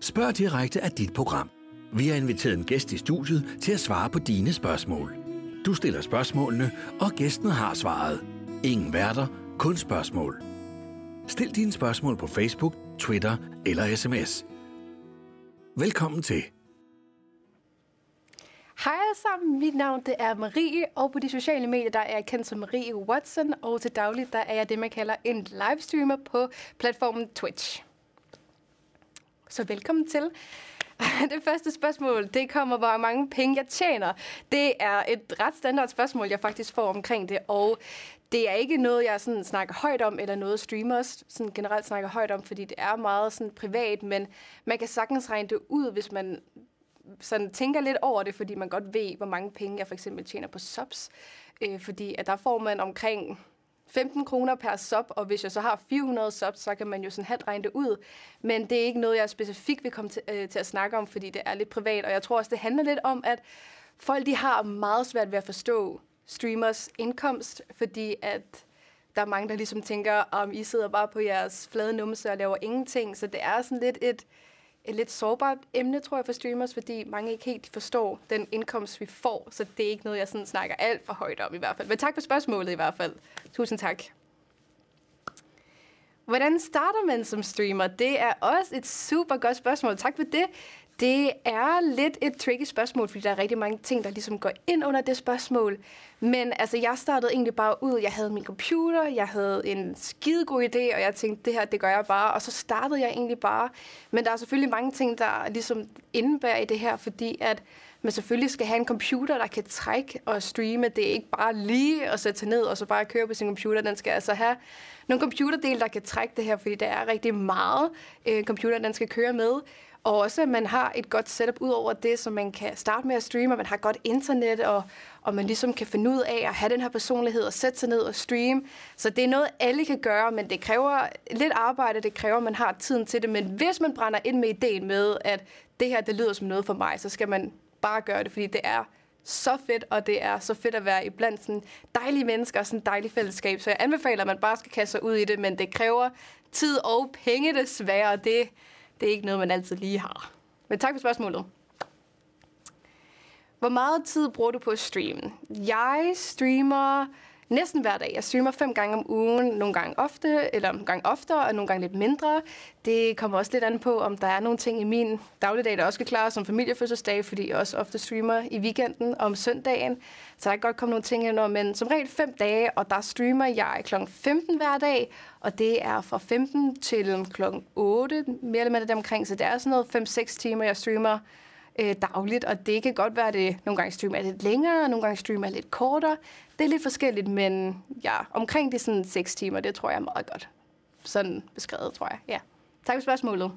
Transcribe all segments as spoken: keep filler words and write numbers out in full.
Spørg direkte af dit program. Vi har inviteret en gæst i studiet til at svare på dine spørgsmål. Du stiller spørgsmålene, og gæsten har svaret. Ingen værter, kun spørgsmål. Stil dine spørgsmål på Facebook, Twitter eller sms. Velkommen til. Hej alle sammen, mit navn det er Marie, og på de sociale medier der er jeg kendt som Marie Watson, og til daglig der er jeg det, man kalder en livestreamer på platformen Twitch. Så velkommen til. Det første spørgsmål, det kommer, hvor mange penge jeg tjener. Det er et ret standard spørgsmål, jeg faktisk får omkring det, og det er ikke noget, jeg sådan snakker højt om, eller noget streamers sådan generelt snakker højt om, fordi det er meget sådan privat, men man kan sagtens regne det ud, hvis man sådan tænker lidt over det, fordi man godt ved, hvor mange penge jeg for eksempel tjener på subs. Øh, fordi at der får man omkring femten kroner per sub, og hvis jeg så har fire hundrede subs, så kan man jo sådan halvt regne det ud. Men det er ikke noget, jeg specifikt vil komme til, øh, til at snakke om, fordi det er lidt privat. Og jeg tror også, det handler lidt om, at folk de har meget svært ved at forstå streamers indkomst, fordi at der er mange, der ligesom tænker, om I sidder bare på jeres flade numse og laver ingenting. Så det er sådan lidt et, et lidt sårbart emne, tror jeg, for streamers, fordi mange ikke helt forstår den indkomst, vi får. Så det er ikke noget, jeg sådan snakker alt for højt om i hvert fald. Men tak for spørgsmålet i hvert fald. Tusind tak. Hvordan starter man som streamer? Det er også et super godt spørgsmål. Tak for det. Det er lidt et tricky spørgsmål, fordi der er rigtig mange ting, der ligesom går ind under det spørgsmål. Men altså, jeg startede egentlig bare ud. Jeg havde min computer, jeg havde en skidegod idé, og jeg tænkte, det her, det gør jeg bare. Og så startede jeg egentlig bare. Men der er selvfølgelig mange ting, der ligesom indebærer i det her, fordi at man selvfølgelig skal have en computer, der kan trække og streame. Det er ikke bare lige at sætte sig ned og så bare køre på sin computer. Den skal altså have nogle computerdele, der kan trække det her, fordi der er rigtig meget øh, computer, den skal køre med. Og også, at man har et godt setup ud over det, så man kan starte med at streame, og man har godt internet, og, og man ligesom kan finde ud af at have den her personlighed og sætte sig ned og streame. Så det er noget, alle kan gøre, men det kræver lidt arbejde, det kræver, at man har tiden til det. Men hvis man brænder ind med ideen med, at det her, det lyder som noget for mig, så skal man bare gøre det, fordi det er så fedt, og det er så fedt at være iblandt sådan dejlige mennesker og sådan et dejligt fællesskab. Så jeg anbefaler, at man bare skal kaste sig ud i det, men det kræver tid og penge desværre, og det Det er ikke noget, man altid lige har. Men tak for spørgsmålet. Hvor meget tid bruger du på at streame? Jeg streamer næsten hver dag. Jeg streamer fem gange om ugen, nogle gange ofte, eller nogle gange oftere, og nogle gange lidt mindre. Det kommer også lidt an på, om der er nogle ting i min dagligdag, der også skal klare som familiefødselsdag, fordi jeg også ofte streamer i weekenden og om søndagen. Så der kan godt komme nogle ting ind over, men som regel fem dage, og der streamer jeg klokken femten hver dag, og det er fra femten til klokken otte, mere eller mindre deromkring, så det er sådan noget fem seks timer, jeg streamer øh, dagligt, og det kan godt være, at det nogle gange streamer lidt længere, nogle gange streamer lidt kortere. Det er lidt forskelligt, men ja, omkring de sådan seks timer, det tror jeg er meget godt. Sådan beskrevet, tror jeg. Ja. Tak for spørgsmålet.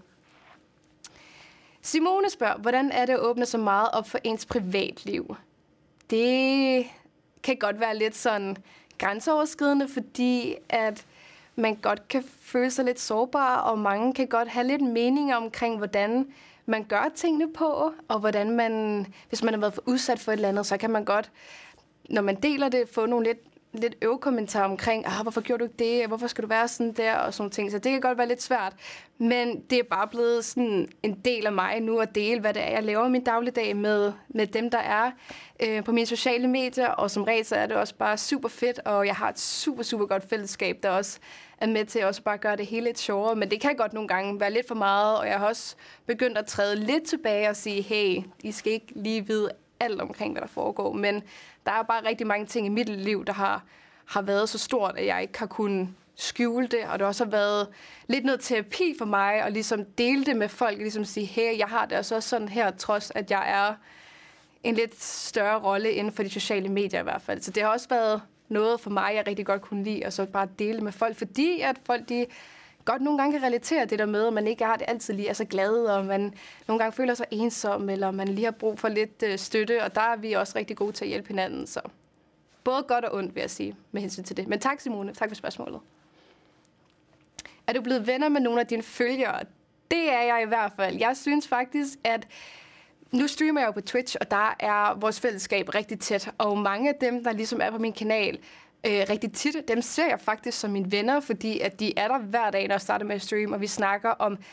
Simone spørger, hvordan er det at åbne så meget op for ens privatliv? Det kan godt være lidt sådan grænseoverskridende, fordi at man godt kan føle sig lidt sårbar, og mange kan godt have lidt meninger omkring, hvordan man gør tingene på, og hvordan man, hvis man har været for udsat for et eller andet, så kan man godt, når man deler det, få nogle lidt, lidt øvekommentarer omkring, ah, hvorfor gjorde du ikke det, hvorfor skal du være sådan der, og sådan ting. Så det kan godt være lidt svært, men det er bare blevet sådan en del af mig nu at dele, hvad det er, jeg laver i min dagligdag med, med dem, der er øh, på mine sociale medier, og som regel så er det også bare super fedt, og jeg har et super, super godt fællesskab, der også er med til også bare gøre det hele lidt sjovere, men det kan godt nogle gange være lidt for meget, og jeg har også begyndt at træde lidt tilbage og sige, hey, I skal ikke lige vide alt omkring, hvad der foregår, men der er bare rigtig mange ting i mit liv, der har, har været så stort, at jeg ikke har kunnet skjule det, og det også har været lidt noget terapi for mig, at ligesom dele det med folk, ligesom sige, hey, jeg har det også sådan her, trods at jeg er en lidt større rolle inden for de sociale medier i hvert fald. Så det har også været noget for mig, jeg rigtig godt kunne lide, og så bare dele det med folk, fordi at folk, de godt nogle gange kan relatere det der med, at man ikke har det altid lige er så glad, og man nogle gange føler sig ensom, eller man lige har brug for lidt øh, støtte, og der er vi også rigtig gode til at hjælpe hinanden, så både godt og ondt, vil jeg sige, med hensyn til det. Men tak, Simone. Tak for spørgsmålet. Er du blevet venner med nogle af dine følgere? Det er jeg i hvert fald. Jeg synes faktisk, at nu streamer jeg jo på Twitch, og der er vores fællesskab rigtig tæt, og mange af dem, der ligesom er på min kanal, øh, rigtig tit, dem ser jeg faktisk som mine venner, fordi at de er der hver dag, når jeg starter med at streame, og vi snakker om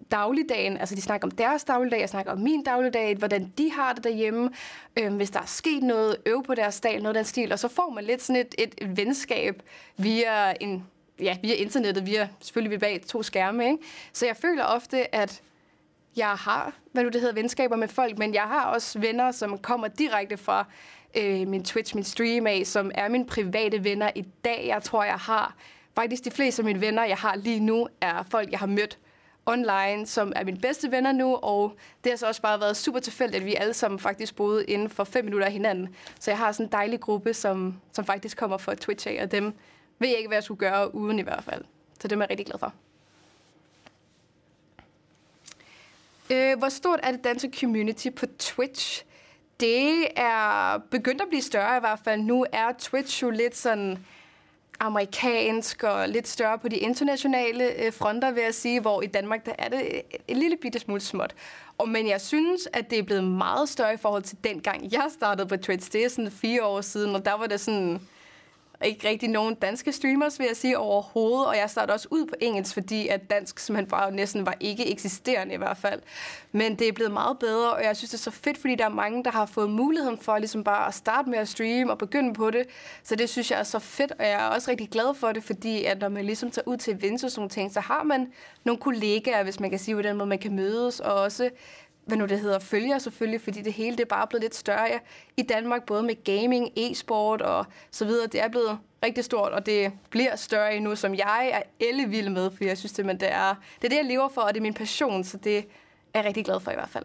dagligdagen. Altså, de snakker om deres dagligdag, jeg snakker om min dagligdag, hvordan de har det derhjemme, øh, hvis der er sket noget, øve på deres dag, noget af den stil. Og så får man lidt sådan et, et, et venskab via, en, ja, via internettet, via selvfølgelig vi bag to skærme. Ikke? Så jeg føler ofte, at jeg har, hvad du det hedder, venskaber med folk, men jeg har også venner, som kommer direkte fra øh, min Twitch, min stream af, som er mine private venner i dag. Jeg tror, jeg har faktisk de fleste af mine venner, jeg har lige nu, er folk, jeg har mødt online, som er mine bedste venner nu, og det har så også bare været super tilfældigt, at vi alle sammen faktisk boede inden for fem minutter af hinanden. Så jeg har sådan en dejlig gruppe, som, som faktisk kommer fra Twitch af, og dem ved jeg ikke, hvad jeg skulle gøre uden i hvert fald. Så dem er jeg rigtig glad for. Øh, hvor stort er det danske community på Twitch? Det er begyndt at blive større i hvert fald. Nu er Twitch jo lidt sådan amerikansk og lidt større på de internationale øh, fronter, vil jeg sige, hvor i Danmark der er det en lille bitte smule småt. Og, men jeg synes, at det er blevet meget større i forhold til dengang jeg startede på Twitch. Det er sådan fire år siden, og der var det sådan ikke rigtig nogen danske streamers, vil jeg sige, overhovedet. Og jeg startede også ud på engelsk, fordi at dansk simpelthen bare næsten var ikke eksisterende i hvert fald. Men det er blevet meget bedre, og jeg synes, det er så fedt, fordi der er mange, der har fået muligheden for ligesom bare at starte med at streame og begynde på det. Så det synes jeg er så fedt, og jeg er også rigtig glad for det, fordi at når man ligesom tager ud til events og sådan nogle ting, så har man nogle kollegaer, hvis man kan sige, hvordan man kan mødes, og også hvad nu det hedder, følger selvfølgelig, fordi det hele det er bare blevet lidt større i Danmark, både med gaming, e-sport og så videre. Det er blevet rigtig stort, og det bliver større endnu, som jeg er ellevild med, for jeg synes, det, men det, er, det er det, jeg lever for, og det er min passion, så det er jeg rigtig glad for i hvert fald.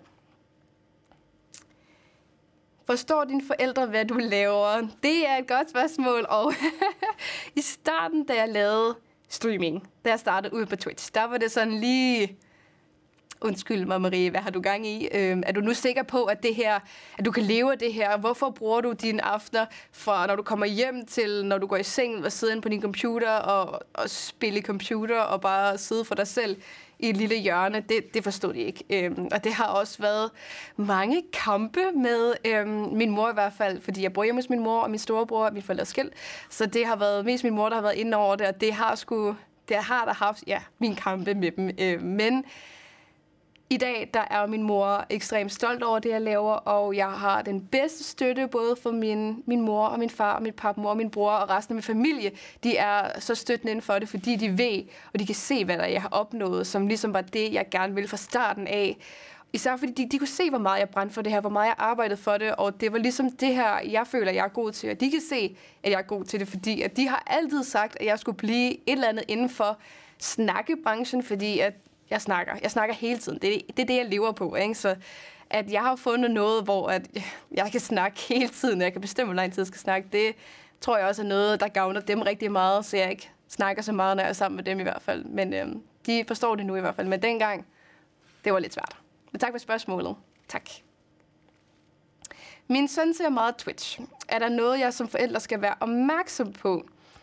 Forstår dine forældre, hvad du laver? Det er et godt spørgsmål, og i starten, da jeg lavede streaming, da jeg startede ud på Twitch, der var det sådan lige... Undskyld mig, Marie, hvad har du gang i? Øhm, er du nu sikker på, at det her, at du kan leve af det her? Hvorfor bruger du dine aftener fra, når du kommer hjem til, når du går i seng og sidder inde på din computer og, og spille computer og bare sidde for dig selv i et lille hjørne? Det, det forstod de ikke. Øhm, og det har også været mange kampe med øhm, min mor i hvert fald, fordi jeg bor hjemme hos min mor og min storebror og min forældre er skilt. Så det har været mest min mor, der har været inde over det, og det har sgu, det har der haft, ja, min kampe med dem. Øh, men i dag, der er min mor ekstremt stolt over det, jeg laver, og jeg har den bedste støtte, både for min, min mor og min far og min papmor og min bror og resten af min familie. De er så støttende inden for det, fordi de ved, og de kan se, hvad der jeg har opnået, som ligesom var det, jeg gerne ville fra starten af. Især fordi de, de kunne se, hvor meget jeg brændte for det her, hvor meget jeg arbejdede for det, og det var ligesom det her, jeg føler, jeg er god til. Og de kan se, at jeg er god til det, fordi at de har altid sagt, at jeg skulle blive et eller andet inden for snakkebranchen, fordi at Jeg snakker. Jeg snakker hele tiden. Det er, det er det, jeg lever på. Ikke? Så at jeg har fundet noget, hvor at jeg kan snakke hele tiden, jeg kan bestemme, hvor lang tid jeg skal snakke, det tror jeg også er noget, der gavner dem rigtig meget, så jeg ikke snakker så meget, når jeg er sammen med dem i hvert fald. Men øhm, de forstår det nu i hvert fald. Men dengang, det var lidt svært. Men tak for spørgsmålet. Tak. Min søn ser meget Twitch. Er der noget, jeg som forælder skal være opmærksom på?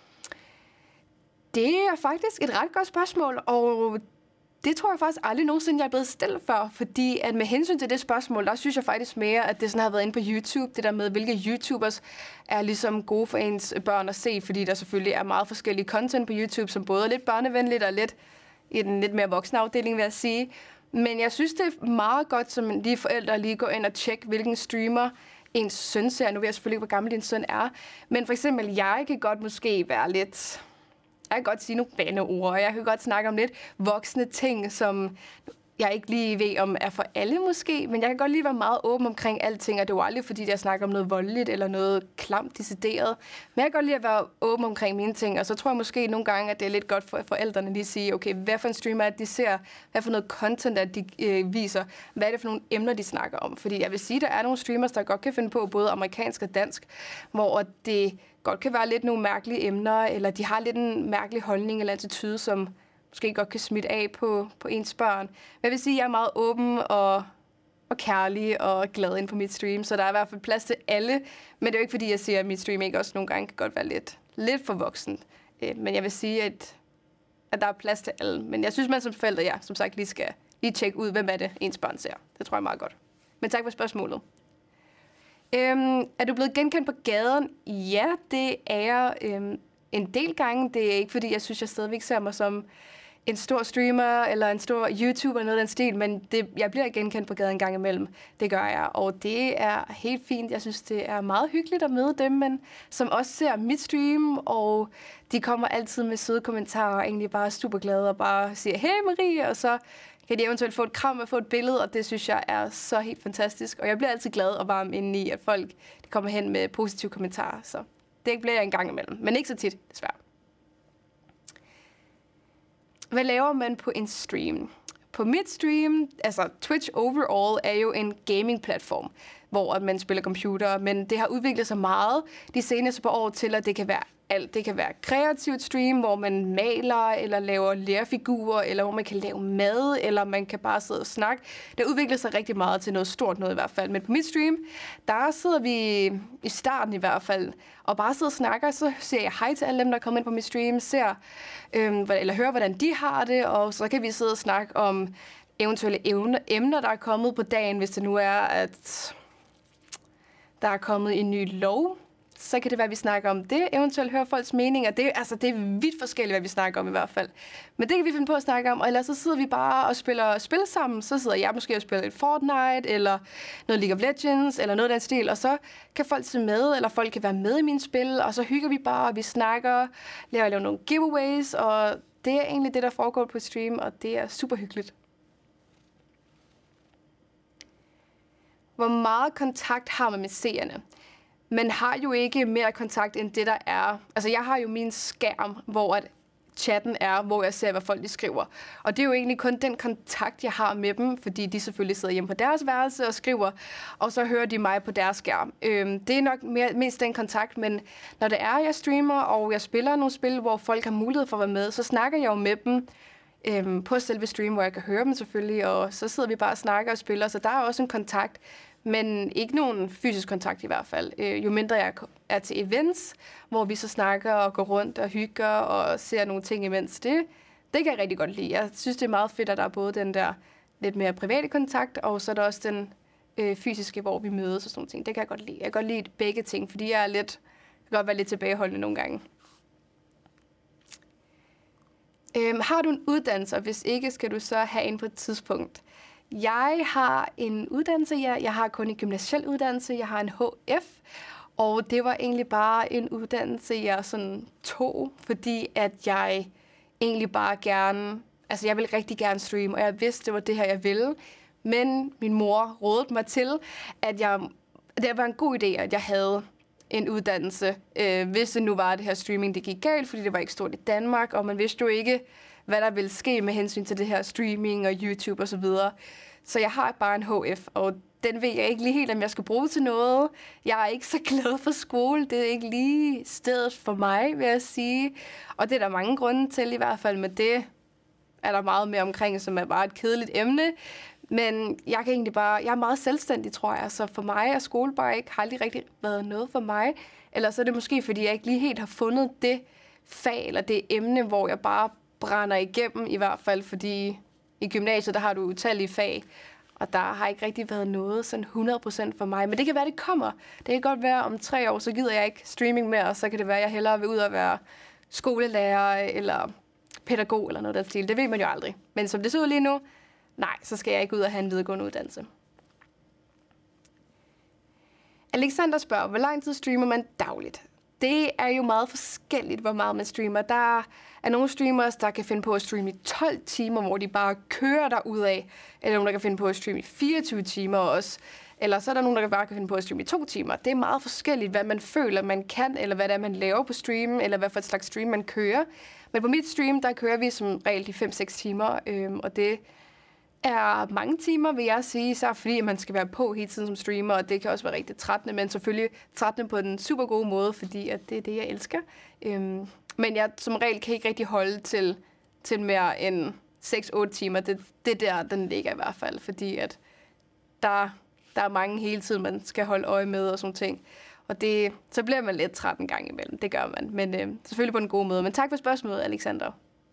Det er faktisk et ret godt spørgsmål, og det tror jeg faktisk aldrig nogensinde, jeg er blevet stillet før, fordi at med hensyn til det spørgsmål, der synes jeg faktisk mere, at det sådan har været inde på YouTube, det der med, hvilke YouTubers er ligesom gode for ens børn at se, fordi der selvfølgelig er meget forskellige content på YouTube, som både er lidt børnevenligt og lidt i den lidt mere voksne afdeling, vil jeg sige. Men jeg synes, det er meget godt, som lige forældre lige går ind og tjekke, hvilken streamer ens søn ser. Nu ved jeg selvfølgelig ikke, hvor gammel din søn er, men for eksempel, jeg kan godt måske være lidt... Jeg kan godt sige nogle bandeord, og jeg kan godt snakke om lidt voksne ting, som jeg ikke lige ved, om er for alle måske, men jeg kan godt lige være meget åben omkring alting, og det er jo aldrig, fordi jeg snakker om noget voldeligt eller noget klamt decideret. Men jeg kan godt lide at være åben omkring mine ting, og så tror jeg måske nogle gange, at det er lidt godt for forældrene lige at sige, okay, hvad for en streamer er det, de ser, hvad for noget content at de øh, viser, hvad er det for nogle emner, de snakker om. Fordi jeg vil sige, der er nogle streamers, der godt kan finde på både amerikansk og dansk, hvor det godt kan være lidt nogle mærkelige emner, eller de har lidt en mærkelig holdning eller attitude, som måske godt kan smitte af på, på ens børn. Men jeg vil sige, at jeg er meget åben og, og kærlig og glad ind på mit stream, så der er i hvert fald plads til alle. Men det er jo ikke, fordi jeg siger, at mit stream ikke også nogle gange kan godt være lidt, lidt for voksen. Men jeg vil sige, at, at der er plads til alle. Men jeg synes, man som forældre, ja, som sagt, lige skal lige tjekke ud, hvem er det, ens børn ser. Det tror jeg er meget godt. Men tak for spørgsmålet. Øhm, er du blevet genkendt på gaden? Ja, det er jeg øhm, en del gange. Det er ikke, fordi jeg synes, jeg stadigvæk ser mig som en stor streamer eller en stor YouTuber eller noget af den stil, men det, jeg bliver genkendt på gaden en gang imellem. Det gør jeg, og det er helt fint. Jeg synes, det er meget hyggeligt at møde dem, men som også ser mit stream, og de kommer altid med søde kommentarer, og egentlig bare super glade og bare siger, hey Marie, og så kan de eventuelt få et kram og få et billede, og det synes jeg er så helt fantastisk. Og jeg bliver altid glad og varm inde i, at folk de kommer hen med positive kommentarer, så det bliver jeg en gang imellem, men ikke så tit, desværre. Hvad laver man på en stream? På mit stream, altså Twitch overall, er jo en gaming-platform, hvor man spiller computer, men det har udviklet sig meget de seneste par år til, at det kan være alt. Det kan være kreativt stream, hvor man maler eller laver lerfigurer, eller hvor man kan lave mad, eller man kan bare sidde og snakke. Det udvikler sig rigtig meget til noget stort noget i hvert fald. Men på mit stream, der sidder vi i starten i hvert fald, og bare sidder og snakker, så siger jeg hej til alle dem, der er kommet ind på mit stream, ser, øhm, eller hører, hvordan de har det, og så kan vi sidde og snakke om eventuelle emner, der er kommet på dagen, hvis det nu er, at der er kommet en ny lov. Så kan det være, at vi snakker om det, eventuelt høre folks meninger. Det, altså, det er vidt forskelligt, hvad vi snakker om i hvert fald. Men det kan vi finde på at snakke om, og ellers så sidder vi bare og spiller spil sammen. Så sidder jeg måske og spiller et Fortnite, eller noget League of Legends, eller noget af den stil, og så kan folk se med, eller folk kan være med i mine spil, og så hygger vi bare, og vi snakker, laver, laver nogle giveaways, og det er egentlig det, der foregår på stream, og det er super hyggeligt. Hvor meget kontakt har man med seerne? Man har jo ikke mere kontakt end det, der er. Altså, jeg har jo min skærm, hvor at chatten er, hvor jeg ser, hvad folk de skriver. Og det er jo egentlig kun den kontakt, jeg har med dem, fordi de selvfølgelig sidder hjemme på deres værelse og skriver, og så hører de mig på deres skærm. Øhm, det er nok mere, mest den kontakt, men når det er, jeg streamer, og jeg spiller nogle spil, hvor folk har mulighed for at være med, så snakker jeg jo med dem øhm, på selve stream, hvor jeg kan høre dem selvfølgelig, og så sidder vi bare og snakker og spiller, så der er også en kontakt. Men ikke nogen fysisk kontakt i hvert fald. Øh, jo mindre jeg er til events, hvor vi så snakker og går rundt og hygger og ser nogle ting imens. Det, det kan jeg rigtig godt lide. Jeg synes, det er meget fedt, at der er både den der lidt mere private kontakt, og så er der også den øh, fysiske, hvor vi mødes og sådan nogle ting. Det kan jeg godt lide. Jeg kan godt lide begge ting, fordi jeg er lidt, jeg kan godt være lidt tilbageholdende nogle gange. Øh, har du en uddannelse, og hvis ikke, skal du så have en på et tidspunkt? Jeg har en uddannelse, ja. Jeg har kun en gymnasiel uddannelse, jeg har en H F, og det var egentlig bare en uddannelse, jeg sådan tog, fordi at jeg egentlig bare gerne, altså jeg ville rigtig gerne streame, og jeg vidste, det var det her, jeg ville, men min mor rådede mig til, at jeg, det var en god idé, at jeg havde en uddannelse, øh, hvis det nu var det her streaming, det gik galt, fordi det var ikke stort i Danmark, og man vidste jo ikke, hvad der ville ske med hensyn til det her streaming og YouTube og så videre. Så jeg har bare en H F, og den ved jeg ikke lige helt, om jeg skal bruge til noget. Jeg er ikke så glad for skole. Det er ikke lige stedet for mig, vil jeg sige. Og det er der mange grunde til i hvert fald, men det er der meget mere omkring, som er bare et kedeligt emne. Men jeg kan egentlig bare, jeg er meget selvstændig, tror jeg, så for mig er skole bare ikke, har aldrig rigtig været noget for mig. Eller så er det måske, fordi jeg ikke lige helt har fundet det fag eller det emne, hvor jeg bare brænder igennem, i hvert fald, fordi i gymnasiet, der har du utallige fag, og der har ikke rigtig været noget sådan hundrede procent for mig. Men det kan være, det kommer. Det kan godt være, om tre år, så gider jeg ikke streaming mere, og så kan det være, at jeg hellere vil ud og være skolelærer, eller pædagog, eller noget af den stil. Det ved man jo aldrig. Men som det ser ud lige nu, nej, så skal jeg ikke ud og have en videregående uddannelse. Alexander spørger, hvor lang tid streamer man dagligt? Det er jo meget forskelligt, hvor meget man streamer. Der er nogle streamers, der kan finde på at streame i tolv timer, hvor de bare kører derudad. Eller nogle, der kan finde på at streame i fireogtyve timer også. Eller så er der nogen, der bare kan finde på at streame i to timer. Det er meget forskelligt, hvad man føler, man kan, eller hvad det er, man laver på streamen, eller hvad for et slags stream, man kører. Men på mit stream, der kører vi som regel de fem seks timer, øhm, og det er mange timer, vil jeg sige, så fordi man skal være på hele tiden som streamer, og det kan også være rigtig trættende, men selvfølgelig trættende på den super gode måde, fordi at det er det, jeg elsker. Øhm, men jeg som regel kan ikke rigtig holde til, til mere end seks otte timer. Det, det der, den ligger i hvert fald, fordi at der, der er mange hele tiden, man skal holde øje med og sådan ting. Og det, så bliver man lidt træt en gang imellem, det gør man. Men øh, selvfølgelig på en god måde. Men tak for spørgsmålet, Alexander.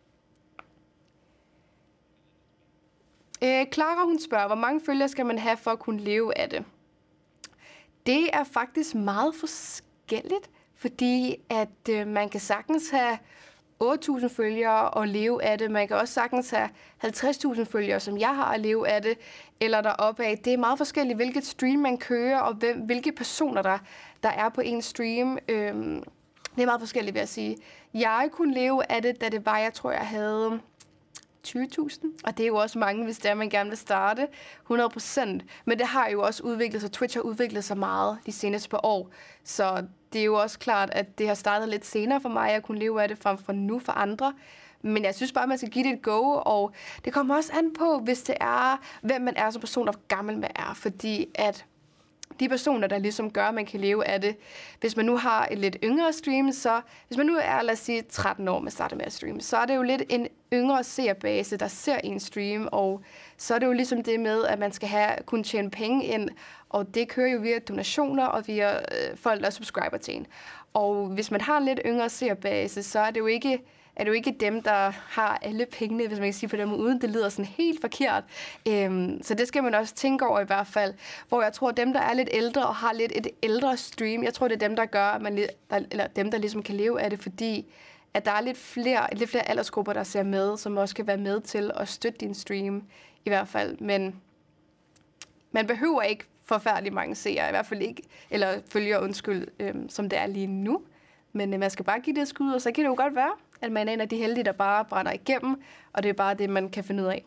Øh, Clara, hun spørger, hvor mange følgere skal man have for at kunne leve af det? Det er faktisk meget forskelligt, fordi at øh, man kan sagtens have otte tusind følgere og leve af det. Man kan også sagtens have halvtreds tusind følgere, som jeg har, at leve af det, eller deroppe af. Det er meget forskelligt, hvilket stream man kører, og hvem, hvilke personer, der, der er på en stream. Øhm, det er meget forskelligt, vil jeg sige. Jeg kunne leve af det, da det var, jeg tror, jeg havde tyve tusind. Og det er jo også mange, hvis det er, man gerne vil starte. hundrede procent. Men det har jo også udviklet sig. Twitch har udviklet sig meget de seneste par år. Så det er jo også klart, at det har startet lidt senere for mig, at jeg kunne leve af det frem for nu for andre. Men jeg synes bare, man skal give det et go, og det kommer også an på, hvis det er, hvem man er som person, og hvor gammel man er. Fordi at de personer, der ligesom gør, at man kan leve af det. Hvis man nu har et lidt yngre stream, så hvis man nu er, lad os sige, tretten år, man starter med at streame, så er det jo lidt en yngre seerbase, der ser en stream, og så er det jo ligesom det med, at man skal have, kunne tjene penge ind, og det kører jo via donationer og via øh, folk, der subscriber til en. Og hvis man har en lidt yngre seerbase, så er det jo ikke er det jo ikke dem, der har alle pengene, hvis man kan sige på den måde, uden det lyder sådan helt forkert. Øhm, så det skal man også tænke over i hvert fald. Hvor jeg tror, dem, der er lidt ældre og har lidt et ældre stream, jeg tror, det er dem, der gør, at man, der, eller dem, der ligesom kan leve af det, fordi at der er lidt flere, lidt flere aldersgrupper, der ser med, som også kan være med til at støtte din stream i hvert fald. Men man behøver ikke forfærdeligt mange seere, i hvert fald ikke, eller følger undskyld, øhm, som det er lige nu. Men øh, man skal bare give det et skud, og så kan det jo godt være, at man er en af de heldige, der bare brænder igennem, og det er bare det, man kan finde ud af.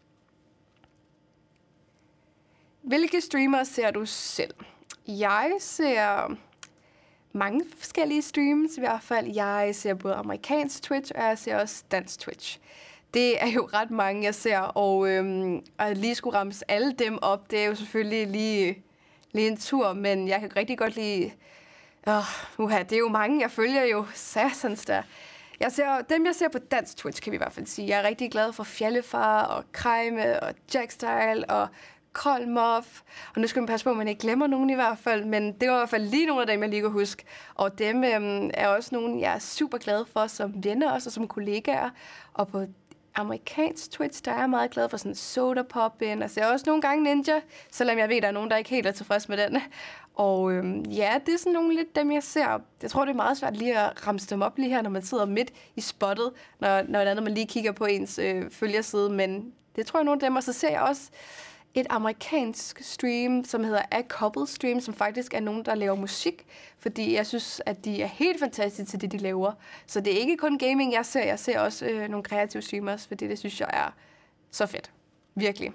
Hvilke streamere ser du selv? Jeg ser mange forskellige streams i hvert fald. Jeg ser både amerikansk Twitch, og jeg ser også dansk Twitch. Det er jo ret mange, jeg ser, og øhm, at lige skulle ramse alle dem op, det er jo selvfølgelig lige, lige en tur, men jeg kan rigtig godt lide... Åh, uha, det er jo mange, jeg følger jo satans der. Jeg ser, dem, jeg ser på dansk Twitch, kan vi i hvert fald sige. Jeg er rigtig glad for Fjallefar og Krejme og Jackstyle og Kolmoff. Og nu skal man passe på, at man ikke glemmer nogen i hvert fald. Men det var i hvert fald lige nogle af dem, jeg lige kan huske. Og dem øhm, er også nogle, jeg er super glad for som venner også, og som kollegaer. Og på amerikansk Twitch, der er jeg meget glad for sådan Soda Poppin. Og ser også nogle gange Ninja, selvom jeg ved, at der er nogen, der ikke helt er tilfreds med den. Og øhm, ja, det er sådan nogle lidt dem, jeg ser. Jeg tror, det er meget svært lige at ramse dem op lige her, når man sidder midt i spottet, når, når, når man lige kigger på ens øh, følgerside. Men det tror jeg, nogle af dem. Og så ser jeg også et amerikansk stream, som hedder A Couple Stream, som faktisk er nogen, der laver musik. Fordi jeg synes, at de er helt fantastiske til det, de laver. Så det er ikke kun gaming, jeg ser. Jeg ser også øh, nogle kreative streamers, fordi det synes jeg er så fedt. Virkelig.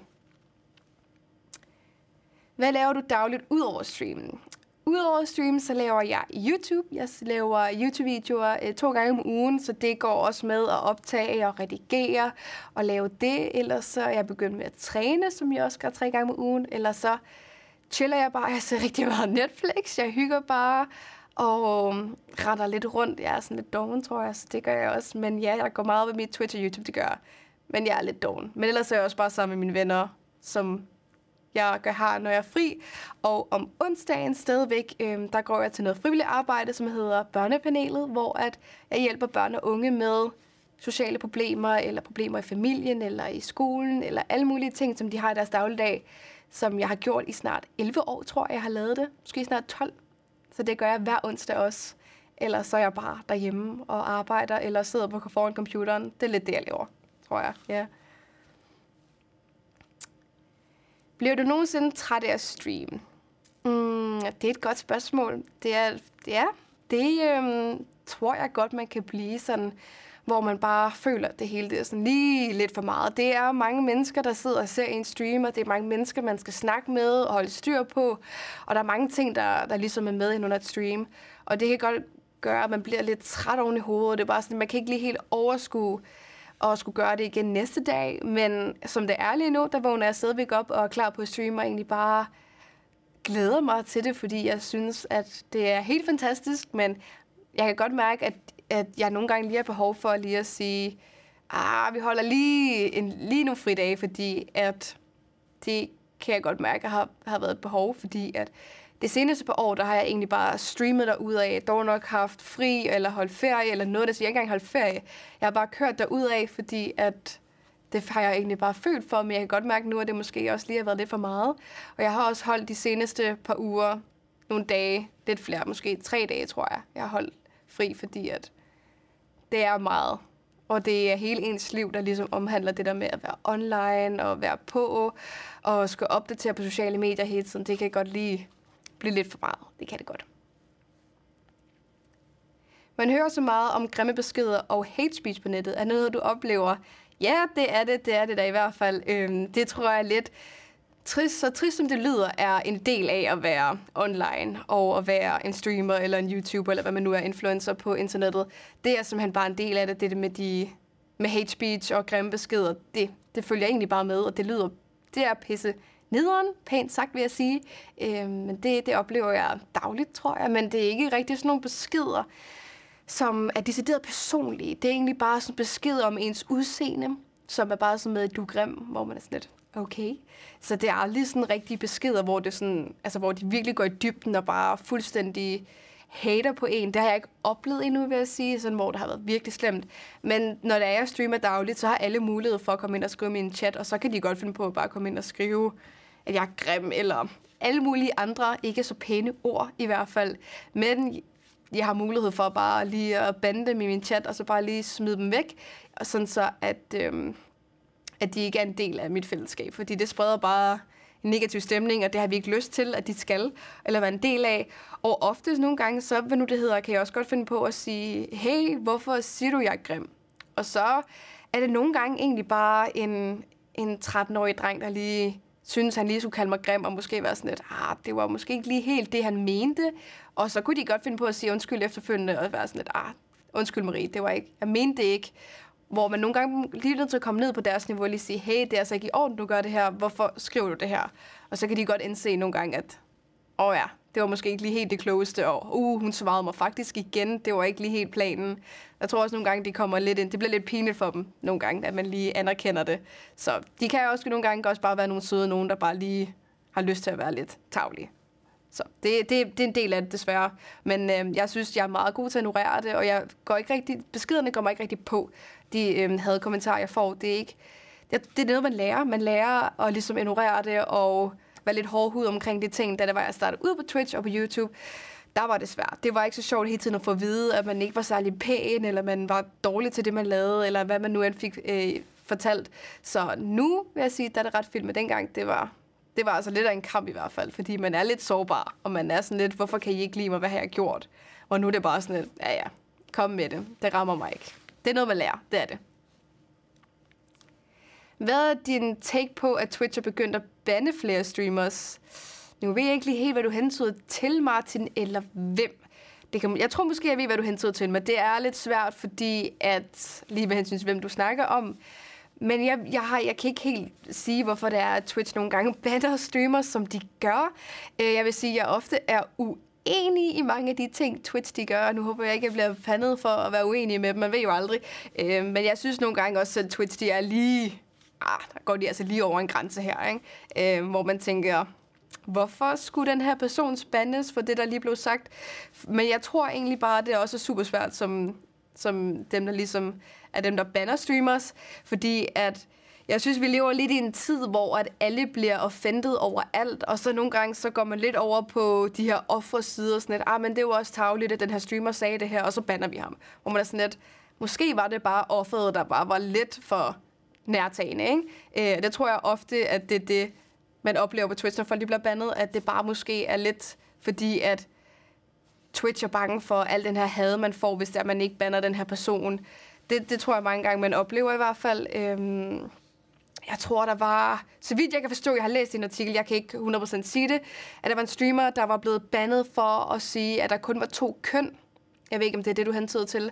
Hvad laver du dagligt ud over streamen? Udover stream, så laver jeg YouTube. Jeg laver YouTube-videoer øh, to gange om ugen, så det går også med at optage og redigere og lave det. Ellers så er jeg begyndt med at træne, som jeg også gør tre gange om ugen. Eller så chiller jeg bare. Jeg ser rigtig meget Netflix. Jeg hygger bare og retter lidt rundt. Jeg er sådan lidt doven, tror jeg, så det gør jeg også. Men ja, jeg går meget op i mit Twitch og YouTube, det gør jeg. Men jeg er lidt doven. Men ellers er jeg også bare sammen med mine venner, som jeg har, når jeg er fri. Og om onsdagen stadigvæk, øh, der går jeg til noget frivilligt arbejde, som hedder Børnepanelet, hvor at jeg hjælper børn og unge med sociale problemer, eller problemer i familien, eller i skolen, eller alle mulige ting, som de har i deres dagligdag, som jeg har gjort i snart elleve år, tror jeg, jeg har lavet det. Måske snart tolv. Så det gør jeg hver onsdag også. Ellers så er jeg bare derhjemme og arbejder, eller sidder på foran computeren. Det er lidt det, jeg laver, tror jeg. Ja. Bliver du nogensinde træt af at streame? Mm, det er et godt spørgsmål. Det er, ja, det øhm, tror jeg godt, man kan blive sådan, hvor man bare føler, at det hele det er sådan lige lidt for meget. Det er mange mennesker, der sidder og ser en stream, og det er mange mennesker, man skal snakke med og holde styr på. Og der er mange ting, der, der ligesom er med ind under et stream. Og det kan godt gøre, at man bliver lidt træt oven i hovedet. Det er bare sådan, man kan ikke lige helt overskue og skulle gøre det igen næste dag. Men som det er lige nu, der vågner jeg stadigvæk op og er klar på at streame, og egentlig bare glæder mig til det, fordi jeg synes, at det er helt fantastisk, men jeg kan godt mærke, at, at jeg nogle gange lige har behov for lige at sige, ah, vi holder lige, en, lige nogle fridage, fordi at det kan jeg godt mærke, at har, har været et behov, fordi at det seneste par år, der har jeg egentlig bare streamet derudad, dog nok haft fri, eller holdt ferie, eller noget, der siger, jeg ikke engang holdt ferie. Jeg har bare kørt derudad, fordi at det har jeg egentlig bare følt for, men jeg kan godt mærke nu, at det måske også lige har været lidt for meget. Og jeg har også holdt de seneste par uger, nogle dage, lidt flere, måske tre dage, tror jeg, jeg har holdt fri, fordi at det er meget. Og det er hele ens liv, der ligesom omhandler det der med at være online og være på og skal opdatere på sociale medier hele tiden. Det kan godt lige blive lidt for meget. Det kan det godt. Man hører så meget om grimme beskeder og hate speech på nettet. Er det noget, du oplever? Ja, det er det. Det er det da i hvert fald. Øhm, det tror jeg er lidt trist. Så trist som det lyder, er en del af at være online og at være en streamer eller en YouTuber, eller hvad man nu er, influencer på internettet. Det er simpelthen bare en del af det. Det med, de, med hate speech og grimme beskeder. Det, det følger egentlig bare med, og det lyder, det er pisse nederen, pænt sagt vil jeg sige. Øhm, men det, det oplever jeg dagligt, tror jeg. Men det er ikke rigtig sådan nogle beskeder, som er decideret personlige. Det er egentlig bare sådan besked om ens udseende, som er bare sådan med, at du er grim, hvor man er sådan lidt, okay. Så det er aldrig sådan rigtige beskeder, hvor, det sådan, altså, hvor de virkelig går i dybden og bare fuldstændig hater på en. Det har jeg ikke oplevet endnu, vil jeg sige, sådan, hvor det har været virkelig slemt. Men når det er, jeg streamer dagligt, så har alle mulighed for at komme ind og skrive i en chat, og så kan de godt finde på at bare komme ind og skrive, at jeg er grim, eller alle mulige andre, ikke så pæne ord i hvert fald. Men jeg har mulighed for bare lige at bande dem i min chat, og så bare lige smide dem væk, og sådan så, at, øhm, at de ikke er en del af mit fællesskab. Fordi det spreder bare en negativ stemning, og det har vi ikke lyst til, at de skal, eller være en del af. Og ofte nogle gange, så hvad nu det hedder, kan jeg også godt finde på at sige, hey, hvorfor siger du, jeg er grim? Og så er det nogle gange egentlig bare en, en tretten-årig dreng, der lige synes, han lige skulle kalde mig grim, og måske være sådan lidt, ah, det var måske ikke lige helt det, han mente. Og så kunne de godt finde på at sige undskyld efterfølgende, og være sådan lidt, ah, undskyld Marie, det var ikke, jeg mente det ikke. Hvor man nogle gange lige nødt til at komme ned på deres niveau og lige sige, hey, det er altså ikke i orden, du gør det her, hvorfor skriver du det her? Og så kan de godt indse nogle gange, at, åh ja, det var måske ikke lige helt det klogeste, og uh, hun svarede mig faktisk igen, det var ikke lige helt planen. Jeg tror også nogle gange, de kommer lidt ind, det bliver lidt pinligt for dem nogle gange, at man lige anerkender det. Så de kan også nogle gange også bare være nogle søde, nogen, der bare lige har lyst til at være lidt tarvelige. Så det, det, det er en del af det, desværre. Men øh, jeg synes, jeg er meget god til at ignorere det, og jeg går ikke rigtig, beskederne går mig ikke rigtig på. De øh, havde kommentarer, jeg får. Det er ikke, det, det er noget, man lærer. Man lærer at ligesom ignorere det, og være lidt hårdhud omkring de ting. Da det var, jeg startede ud på Twitch og på YouTube, der var det svært. Det var ikke så sjovt hele tiden at få at vide, at man ikke var særlig pæn, eller man var dårlig til det, man lavede, eller hvad man nu end fik øh, fortalt. Så nu vil jeg sige, at det er ret fint, men dengang, det var... Det var altså lidt af en kamp i hvert fald, fordi man er lidt sårbar, og man er sådan lidt, hvorfor kan I ikke lide mig, hvad har jeg gjort? Og nu er det bare sådan lidt, ja ja, kom med det, det rammer mig ikke. Det er noget, man lærer, det er det. Hvad er din take på, at Twitch er begyndt at bande flere streamers? Nu ved jeg ikke lige helt, hvad du hentyder til, Martin, eller hvem. Det kan, jeg tror måske, jeg ved, hvad du hentyder til, men det er lidt svært, fordi at, lige med hensyn til, hvem du snakker om, men jeg, jeg, har, jeg kan ikke helt sige, hvorfor det er, at Twitch nogle gange bander streamers, som de gør. Jeg vil sige, at jeg ofte er uenig i mange af de ting, Twitch de gør. Nu håber jeg ikke, at jeg bliver pandet for at være uenig med dem. Man ved jo aldrig. Men jeg synes nogle gange også, at Twitch de er lige... Ah, der går de altså lige over en grænse her, ikke? Hvor man tænker... Hvorfor skulle den her person bandes for det, der lige blev sagt? Men jeg tror egentlig bare, at det er også super svært som, som dem, der ligesom er dem, der banner streamers. Fordi at jeg synes, vi lever lidt i en tid, hvor at alle bliver offended over alt. Og så nogle gange, så går man lidt over på de her offersider. Sådan lidt, ah, men det er jo også tarveligt, at den her streamer sagde det her, og så banner vi ham. Hvor man er sådan lidt, måske var det bare offeret, der bare var lidt for nærtagende, ikke? Øh, det tror jeg ofte, at det er det, man oplever på Twitch, når folk bliver bandet, at det bare måske er lidt, fordi at Twitch er bange for al den her had, man får, hvis der man ikke banner den her person. Det, det tror jeg mange gange, man oplever i hvert fald. Øhm, jeg tror, der var... Så vidt jeg kan forstå, jeg har læst en artikel, jeg kan ikke hundrede procent sige det, at der var en streamer, der var blevet bandet for at sige, at der kun var to køn. Jeg ved ikke, om det er det, du hentede til.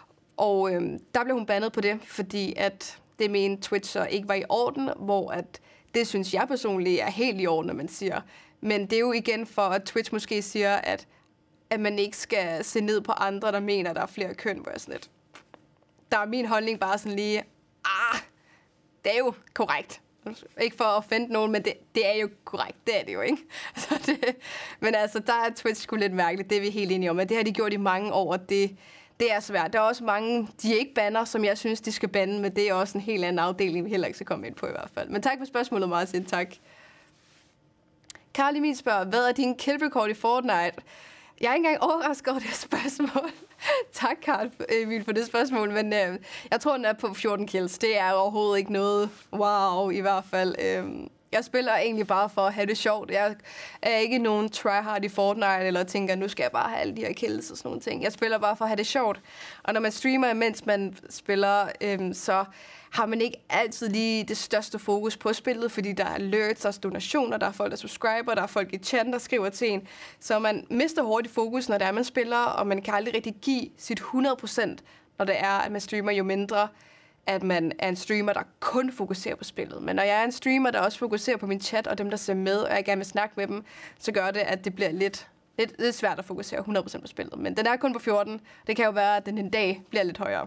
Og øhm, der blev hun bandet på det, fordi at det mente Twitch så ikke var i orden, hvor at det synes jeg personligt er helt i orden, når man siger. Men det er jo igen for, at Twitch måske siger, at, at man ikke skal se ned på andre, der mener, at der er flere køn, hvor jeg sådan lidt. Der er min holdning bare sådan lige, ah, det er jo korrekt. Ikke for at offende nogen, men det, det er jo korrekt. Det er det jo, ikke? Så det, men altså, der er Twitch sgu lidt mærkeligt. Det er vi helt enige om. Men det har de gjort i mange år, det, det er svært. Der er også mange, de ikke banner, som jeg synes, de skal bande, men det er også en helt anden afdeling, vi heller ikke skal komme ind på i hvert fald. Men tak for spørgsmålet, Martin. Tak. Karl Emil spørger, hvad er din kill record i Fortnite? Jeg er ikke engang overrasket over det spørgsmål. Tak, Karl, Emil, for det spørgsmål, men øh, jeg tror, den er på fjorten kills. Det er overhovedet ikke noget wow, i hvert fald. Øh, jeg spiller egentlig bare for at have det sjovt. Jeg er ikke nogen tryhard i Fortnite, eller tænker, nu skal jeg bare have alle de her kills og sådan nogle ting. Jeg spiller bare for at have det sjovt. Og når man streamer, mens man spiller, øh, så har man ikke altid lige det største fokus på spillet, fordi der er alerts, der er donationer, der er folk, der subscriber, der er folk i chatten, der skriver til en. Så man mister hurtigt fokus, når det er, man spiller, og man kan aldrig rigtig give sit hundrede procent, når det er, at man streamer, jo mindre, at man er en streamer, der kun fokuserer på spillet. Men når jeg er en streamer, der også fokuserer på min chat, og dem, der ser med, og jeg gerne vil snakke med dem, så gør det, at det bliver lidt, lidt, lidt svært at fokusere hundrede procent på spillet. Men den er kun på fjorten. Det kan jo være, at den en dag bliver lidt højere.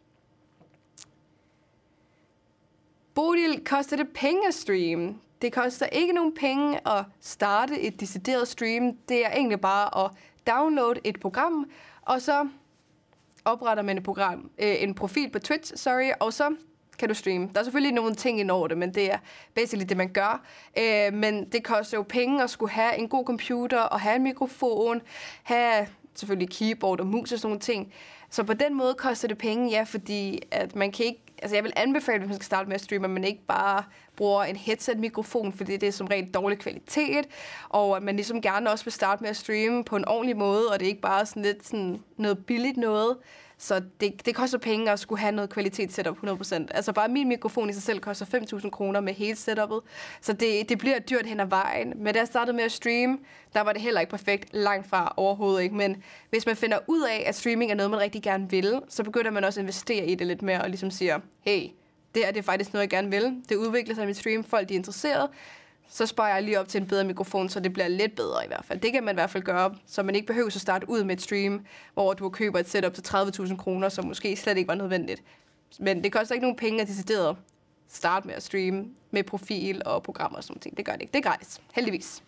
Bodil, koster det penge at streame? Det koster ikke nogen penge at starte et decideret stream. Det er egentlig bare at downloade et program, og så opretter man et program, øh, en profil på Twitch, sorry, og så kan du streame. Der er selvfølgelig nogle ting ind over det, men det er basically det, man gør. Øh, men det koster jo penge at skulle have en god computer, og have en mikrofon, have selvfølgelig keyboard og mus og sådan nogle ting. Så på den måde koster det penge, ja, fordi at man kan ikke. Altså jeg vil anbefale, hvis man skal starte med at streame, at man ikke bare bruger en headset-mikrofon, fordi det er som regel dårlig kvalitet, og at man ligesom gerne også vil starte med at streame på en ordentlig måde, og det er ikke bare sådan lidt sådan noget billigt noget. Så det, det koster penge at skulle have noget kvalitetssetup hundrede procent. Altså bare min mikrofon i sig selv koster fem tusind kroner med hele setupet, så det, det bliver dyrt hen ad vejen. Men da jeg startede med at streame, der var det heller ikke perfekt, langt fra overhovedet ikke. Men hvis man finder ud af, at streaming er noget, man rigtig gerne vil, så begynder man også at investere i det lidt mere og ligesom siger, hey, det er det faktisk noget, jeg gerne vil. Det udvikler sig i mit stream, folk de er interesserede. Så sparer jeg lige op til en bedre mikrofon, så det bliver lidt bedre i hvert fald. Det kan man i hvert fald gøre, så man ikke behøver at starte ud med et stream, hvor du køber et setup til tredive tusind kroner, som måske slet ikke var nødvendigt. Men det koster ikke nogen penge at decideret starte med at streame med profil og programmer og sådan noget. Det gør det ikke. Det er gratis. Heldigvis.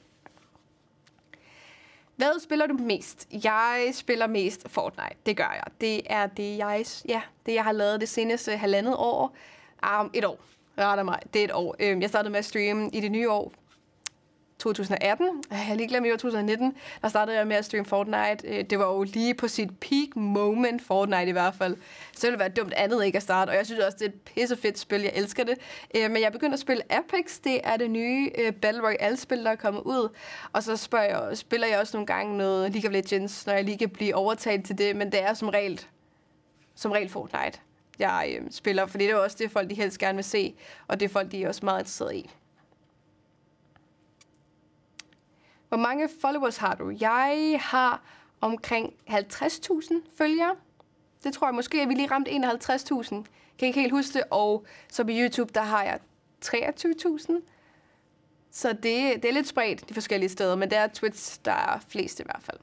Hvad spiller du mest? Jeg spiller mest Fortnite. Det gør jeg. Det er det, jeg, ja, det, jeg har lavet det seneste halvandet år. Um, et år. Retter mig. Det er et år. Jeg startede med at streame i det nye år, to tusind atten. Jeg har lige glemt, i år to tusind nitten. Der startede jeg med at streame Fortnite. Det var jo lige på sit peak moment, Fortnite i hvert fald. Så det ville være dumt andet ikke at starte. Og jeg synes også, det er et pissefedt spil. Jeg elsker det. Men jeg begyndte at spille Apex. Det er det nye Battle Royale-spil, der er kommet ud. Og så spørger jeg, spiller jeg også nogle gange noget League of Legends, når jeg lige kan blive overtalt til det. Men det er som regel, som regel Fortnite, jeg øh, spiller. Fordi det er også det, folk de helst gerne vil se. Og det er folk, de er også meget interesserede i. Hvor mange followers har du? Jeg har omkring halvtreds tusind følgere. Det tror jeg måske, at vi lige ramt enoghalvtreds tusind. Kan ikke helt huske det. Og så på YouTube, der har jeg treogtyve tusind. Så det, det er lidt spredt de forskellige steder. Men det er Twitch, der er flest i hvert fald.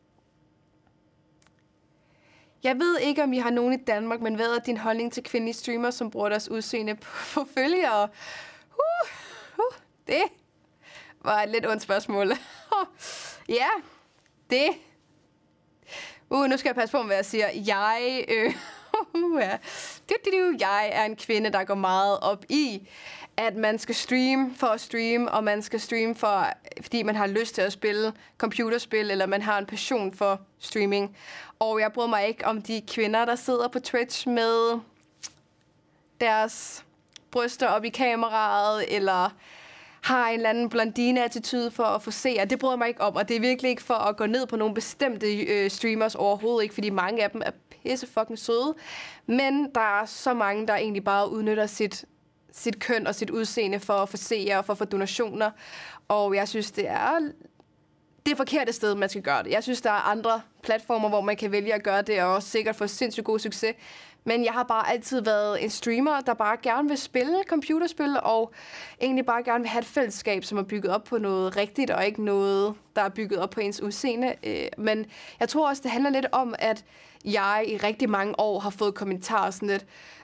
Jeg ved ikke, om I har nogen i Danmark, men hvad er din holdning til kvindelige streamere, som bruger deres udseende på følgere? Uh, uh, det var et lidt ondt spørgsmål. Ja, det. Uh, nu skal jeg passe på, hvad jeg siger. Jeg, øh, uh, ja. jeg er en kvinde, der går meget op i, at man skal streame for at streame, og man skal streame, for, fordi man har lyst til at spille computerspil, eller man har en passion for streaming. Og jeg bryder mig ikke om de kvinder, der sidder på Twitch med deres bryster op i kameraet, eller har en eller anden blondine-attitude for at få seere. Det bryder mig ikke om, og det er virkelig ikke for at gå ned på nogle bestemte øh, streamers overhovedet ikke, fordi mange af dem er pisse fucking søde. Men der er så mange, der egentlig bare udnytter sit, sit køn og sit udseende for at få seere og for at få donationer. Og jeg synes, det er det forkerte sted, man skal gøre det. Jeg synes, der er andre platformer, hvor man kan vælge at gøre det, og også sikkert få sindssygt god succes. Men jeg har bare altid været en streamer, der bare gerne vil spille computerspil, og egentlig bare gerne vil have et fællesskab, som er bygget op på noget rigtigt, og ikke noget, der er bygget op på ens udseende. Men jeg tror også, det handler lidt om, at jeg i rigtig mange år har fået kommentarer sådan lidt,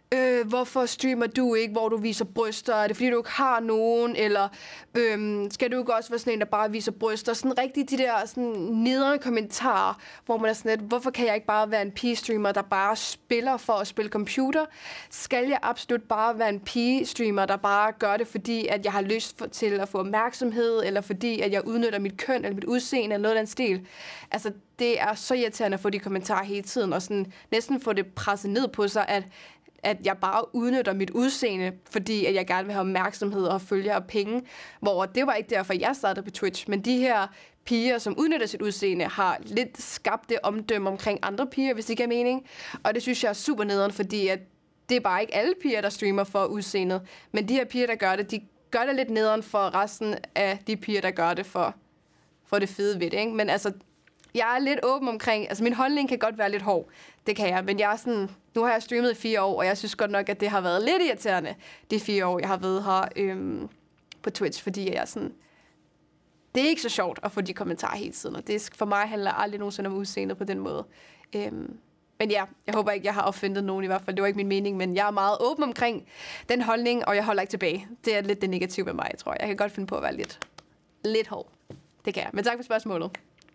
øh, hvorfor streamer du ikke, hvor du viser bryster? Er det fordi, du ikke har nogen? Eller øh, skal du ikke også være sådan en, der bare viser bryster? Sådan rigtig de der sådan, nedre kommentarer, hvor man er sådan lidt, hvorfor kan jeg ikke bare være en pige-streamer, der bare spiller for at spille computer? Skal jeg absolut bare være en pige-streamer, der bare gør det, fordi at jeg har lyst for, til at få opmærksomhed, eller fordi at jeg udnytter mit køn, eller mit udseende, eller noget af den stil? Altså, det er så irriterende at få de kommentarer hele tiden, og sådan næsten få det presset ned på sig, at at jeg bare udnytter mit udseende, fordi at jeg gerne vil have opmærksomhed og følger og penge, hvor det var ikke derfor, jeg startede på Twitch, men de her piger, som udnytter sit udseende, har lidt skabt det omdømme omkring andre piger, hvis det giver mening, og det synes jeg er super nederen, fordi at det er bare ikke alle piger, der streamer for udseendet, men de her piger, der gør det, de gør det lidt nederen for resten af de piger, der gør det for, for det fede ved det, ikke? Men altså, jeg er lidt åben omkring, altså min holdning kan godt være lidt hård, det kan jeg, men jeg er sådan, nu har jeg streamet i fire år, og jeg synes godt nok, at det har været lidt irriterende, de fire år, jeg har været her øhm, på Twitch, fordi jeg er sådan, det er ikke så sjovt at få de kommentarer hele tiden, og det for mig handler aldrig nogensinde om udseendet på den måde. Øhm, men ja, jeg håber ikke, jeg har offentet nogen i hvert fald, det var ikke min mening, men jeg er meget åben omkring den holdning, og jeg holder ikke tilbage. Det er lidt det negative ved mig, tror jeg. Jeg kan godt finde på at være lidt, lidt hård. Det kan jeg. Men tak for spørgsmålet.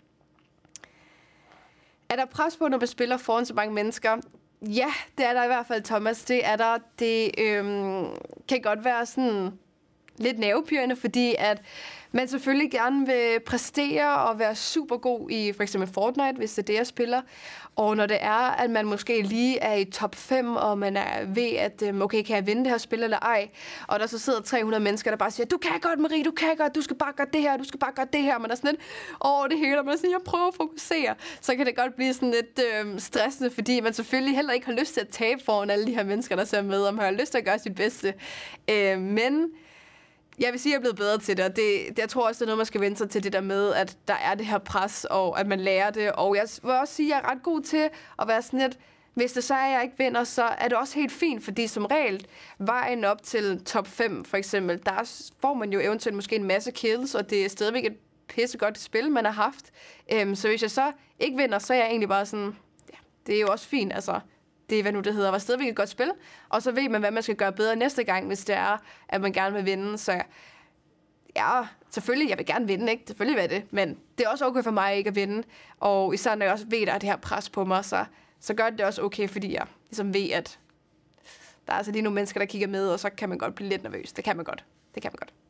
Er der pres på, når man spiller foran så mange mennesker? Ja, det er der i hvert fald, Thomas. Det er der. Det øhm, kan godt være sådan lidt nervepirrende, fordi at man selvfølgelig gerne vil præstere og være super god i for eksempel Fortnite, hvis det er det, jeg spiller. Og når det er, at man måske lige er i top fem, og man er ved, at okay, kan jeg vinde det her spil eller ej? Og der så sidder tre hundrede mennesker, der bare siger, du kan godt, Marie, du kan godt, du skal bare gøre det her, du skal bare gøre det her. Man er sådan lidt over det hele, og man er sådan, jeg prøver at fokusere. Så kan det godt blive sådan lidt øh, stressende, fordi man selvfølgelig heller ikke har lyst til at tabe foran alle de her mennesker, der ser med, og man har lyst til at gøre sit bedste. Øh, men jeg vil sige, at jeg er blevet bedre til det, og det, det, jeg tror også, det er noget, man skal vende sig til det der med, at der er det her pres, og at man lærer det. Og jeg vil også sige, at jeg er ret god til at være sådan lidt, hvis det så er, at jeg ikke vinder, så er det også helt fint, fordi som regel, vejen op til top fem for eksempel, der får man jo eventuelt måske en masse kills, og det er stadigvæk et pissegodt spil, man har haft. Um, så hvis jeg så ikke vinder, så er jeg egentlig bare sådan, ja, det er jo også fint, altså. Det er, hvad nu det hedder, var stadigvæk et godt spil. Og så ved man, hvad man skal gøre bedre næste gang, hvis det er, at man gerne vil vinde. Så ja, selvfølgelig, jeg vil gerne vinde, ikke? Selvfølgelig vil det. Men det er også okay for mig ikke at vinde. Og især når jeg også ved, at der er det her pres på mig, så, så gør det også okay, fordi jeg ligesom ved, at der er altså lige nogle mennesker, der kigger med, og så kan man godt blive lidt nervøs. Det kan man godt. Det kan man godt.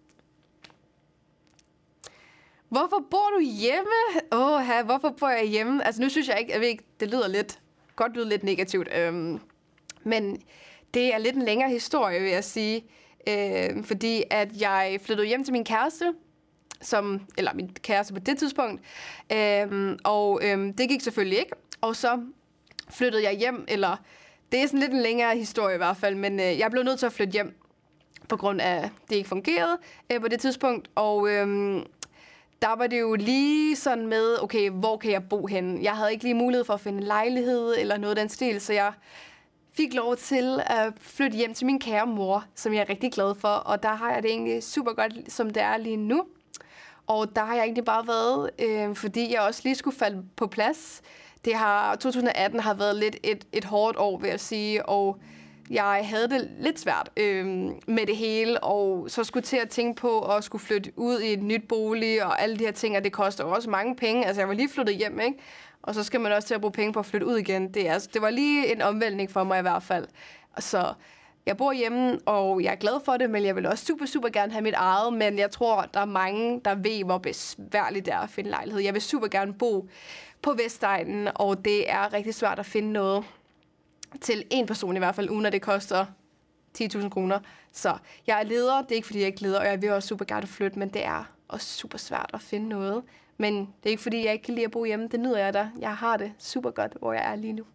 Hvorfor bor du hjemme? Åh, oh, hvorfor bor jeg hjemme? Altså nu synes jeg ikke, jeg ved ikke, det lyder lidt godt lyder lidt negativt, øhm, men det er lidt en længere historie, vil jeg sige, øh, fordi at jeg flyttede hjem til min kæreste, som, eller min kæreste på det tidspunkt, øh, og øh, det gik selvfølgelig ikke, og så flyttede jeg hjem, eller det er sådan lidt en længere historie i hvert fald, men øh, jeg blev nødt til at flytte hjem, på grund af, at det ikke fungerede øh, på det tidspunkt, og øh, der var det jo lige sådan med, okay, hvor kan jeg bo henne? Jeg havde ikke lige mulighed for at finde en lejlighed eller noget af den stil, så jeg fik lov til at flytte hjem til min kære mor, som jeg er rigtig glad for. Og der har jeg det egentlig super godt, som det er lige nu. Og der har jeg egentlig bare været, øh, fordi jeg også lige skulle falde på plads. Det har, to tusind atten har været lidt et, et hårdt år, vil jeg sige, og jeg havde det lidt svært øh, med det hele, og så skulle til at tænke på at skulle flytte ud i et nyt bolig, og alle de her ting, og det koster også mange penge. Altså, jeg var lige flyttet hjem, ikke? Og så skal man også til at bruge penge på at flytte ud igen. Det, altså, det var lige en omvæltning for mig i hvert fald. Så jeg bor hjemme, og jeg er glad for det, men jeg vil også super, super gerne have mit eget, men jeg tror, der er mange, der ved, hvor besværligt det er at finde lejlighed. Jeg vil super gerne bo på Vestegnen, og det er rigtig svært at finde noget til en person i hvert fald, uden at det koster ti tusind kroner. Så jeg er leder, det er ikke fordi jeg ikke leder, og jeg vil også super gerne flytte, men det er også super svært at finde noget. Men det er ikke fordi jeg ikke kan lide at bo hjemme, det nyder jeg da. Jeg har det super godt, hvor jeg er lige nu.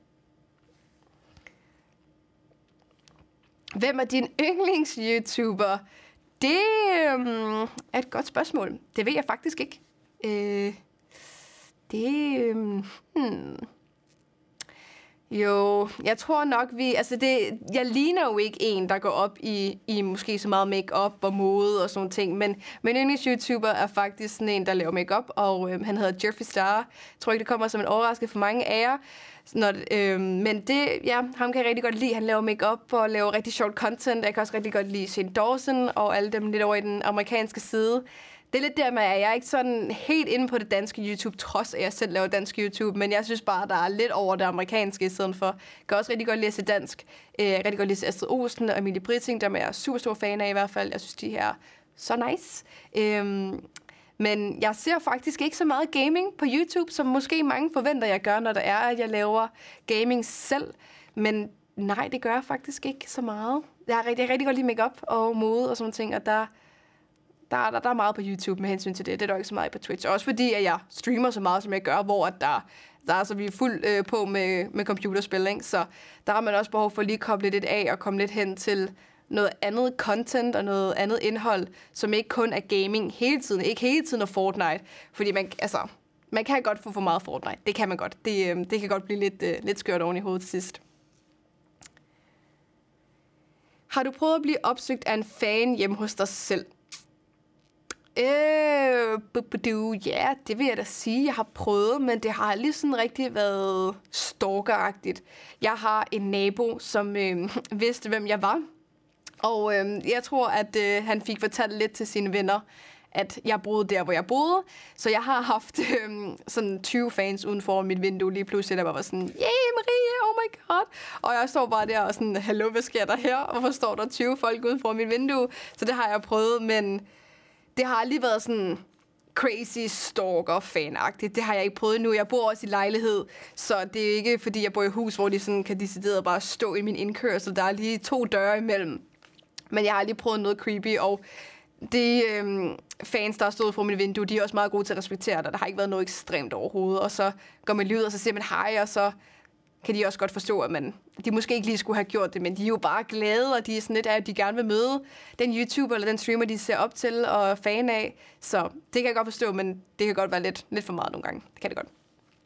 Hvem er din yndlings-YouTuber? Det øhm, er et godt spørgsmål. Det ved jeg faktisk ikke. Øh, det... Øhm, hmm. Jo, jeg tror nok, vi... Altså, det, jeg ligner jo ikke en, der går op i, i måske så meget make-up og mode og sådan nogle ting, men min yndlings-YouTuber er faktisk sådan en, der laver make-up, og øh, han hedder Jeffree Star. Jeg tror ikke, det kommer som en overraskelse for mange af jer. Når, øh, men det, ja, ham kan jeg rigtig godt lide. Han laver make-up og laver rigtig sjovt content. Jeg kan også rigtig godt lide Shane Dawson og alle dem lidt over i den amerikanske side. Det er lidt der med, at jeg er ikke sådan helt inde på det danske YouTube, trods at jeg selv laver dansk YouTube, men jeg synes bare, der er lidt over det amerikanske i stedet for. Jeg kan også rigtig godt læse dansk. Jeg kan rigtig godt læse Astrid Olsen og Emilie Britting, der er jeg super stor fan af i hvert fald. Jeg synes, de her er så nice. Øhm, men jeg ser faktisk ikke så meget gaming på YouTube, som måske mange forventer, jeg gør, når der er, at jeg laver gaming selv. Men nej, det gør jeg faktisk ikke så meget. Jeg har rigtig, jeg rigtig godt lide make-up og mode og sådan ting, og der... Der, der, der er meget på YouTube med hensyn til det. Det er der ikke så meget på Twitch. Også fordi, at jeg streamer så meget, som jeg gør, hvor at der, der er så vi er fuld øh, på med, med computerspil, ikke? Så der har man også behov for at lige koble lidt af og komme lidt hen til noget andet content og noget andet indhold, som ikke kun er gaming hele tiden. Ikke hele tiden og Fortnite. Fordi man, altså, man kan godt få for meget Fortnite. Det kan man godt. Det, øh, det kan godt blive lidt, øh, lidt skørt oven i hovedet til sidst. Har du prøvet at blive opsøgt af en fan hjemme hos dig selv? Øh, bu-bu-du, ja, det vil jeg da sige, jeg har prøvet, men det har aldrig sådan rigtig været stalkeragtigt. Jeg har en nabo, som øh, vidste, hvem jeg var, og øh, jeg tror, at øh, han fik fortalt lidt til sine venner, at jeg boede der, hvor jeg boede. Så jeg har haft øh, sådan tyve fans uden for mit vindue lige pludselig, der bare var sådan, yeah, Marie, oh my god. Og jeg står bare der og sådan, hallo, hvad sker der her? Hvorfor står der tyve folk uden for mit vindue? Så det har jeg prøvet, men det har aldrig været sådan crazy stalker-fan-agtigt. Det har jeg ikke prøvet endnu. Jeg bor også i lejlighed, så det er ikke, fordi jeg bor i hus, hvor de sådan kan decideret bare stå i min indkørsel. Der er lige to døre imellem. Men jeg har aldrig prøvet noget creepy, og de øhm, fans, der har stået for mit vindue, de er også meget gode til at respektere det. Der har ikke været noget ekstremt overhovedet. Og så går man lige ud, og så siger man hej, og så kan de også godt forstå, at man, de måske ikke lige skulle have gjort det, men de er jo bare glade, og de er sådan lidt af, at de gerne vil møde den YouTuber eller den streamer, de ser op til og er fan af. Så det kan jeg godt forstå, men det kan godt være lidt, lidt for meget nogle gange. Det kan det godt.